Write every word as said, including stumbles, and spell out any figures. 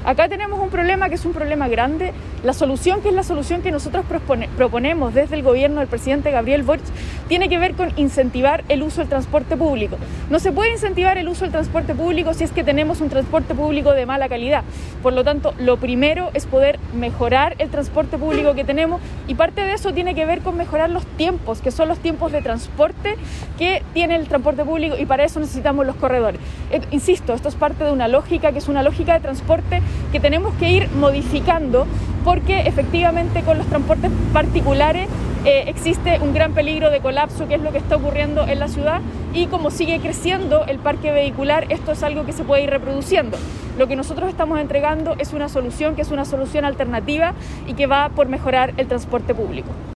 Acá tenemos un problema que es un problema grande. La solución, que es la solución que nosotros propone, proponemos desde el gobierno del presidente Gabriel Boric, tiene que ver con incentivar el uso del transporte público. No se puede incentivar el uso del transporte público si es que tenemos un transporte público de mala calidad. Por lo tanto, lo primero es poder mejorar el transporte público que tenemos, y parte de eso tiene que ver con mejorar los tiempos, que son los tiempos de transporte que tiene el transporte público, y para eso necesitamos los corredores. Eh, insisto, esto es parte de una lógica que es una lógica de transporte que tenemos que ir modificando, porque efectivamente con los transportes particulares eh, existe un gran peligro de colapso, que es lo que está ocurriendo en la ciudad, y como sigue creciendo el parque vehicular, esto es algo que se puede ir reproduciendo. Lo que nosotros estamos entregando es una solución que es una solución alternativa y que va por mejorar el transporte público.